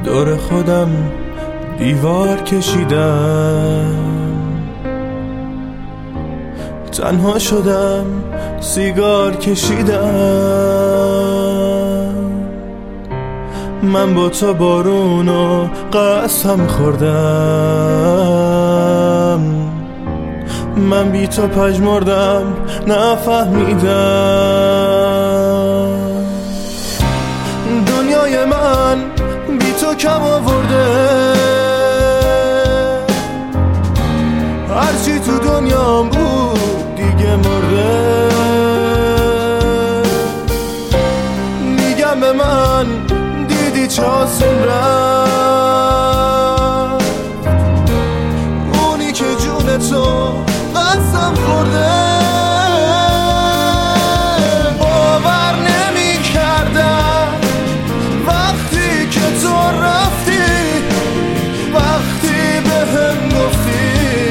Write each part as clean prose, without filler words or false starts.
دور خودم دیوار کشیدم، تنها شدم سیگار کشیدم. من با تو بارونو قسم خوردم، من بی تو پژمردم نفهمیدم. دنیای من بی تو کم آورده، هرچی تو دنیام بود دیگه مرده. میگم به من دیدی چه آسون رفت، اونی که جون تو قسم خورده. باور نمی کردم وقتی که تو رفتی، وقتی به هم گفتی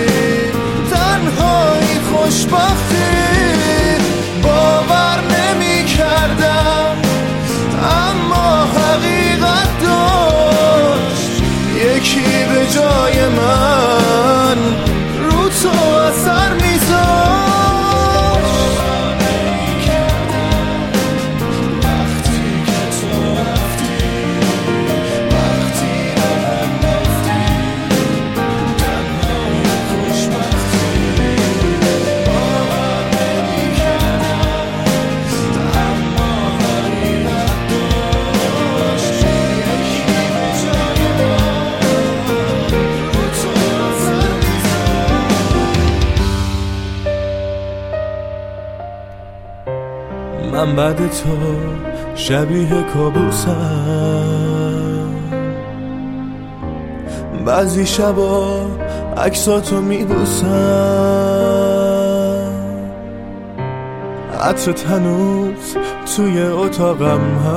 تنهایی خوشبختی. باور نمی کردم اما حقیقت داشت، یکی به جای من رو تو اثر میذاشت. وقتی که تو رفتی، وقتی به هم گفتی تنهایی خوشبختی. باور نمی کردم اما حقیقت داشت، یکی به جای من رو تو اثر میذاشت. من بعد تو شبیه کابوسم، بعضی شبا عکساتو میبوسم. عطرت هنوز توی اتاقم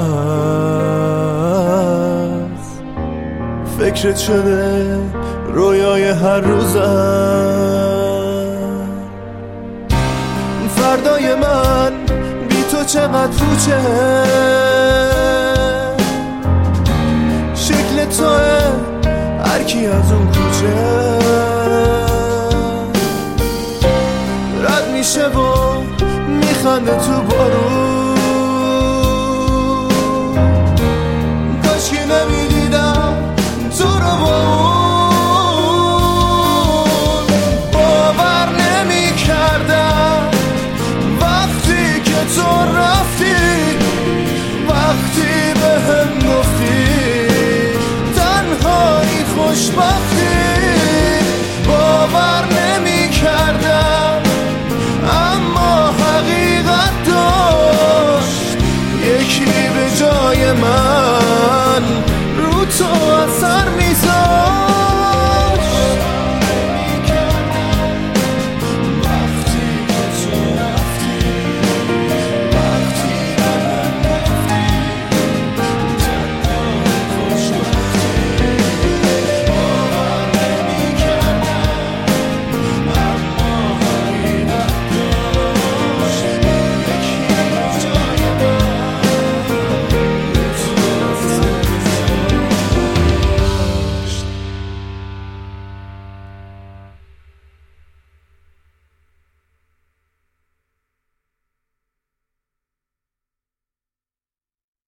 هست، فکرت شده رویای هر روزم. فردای من بی تو چقدر پوچه، شکل توه هر کی از اون کوچه رد میشه و میخنده تو بارون.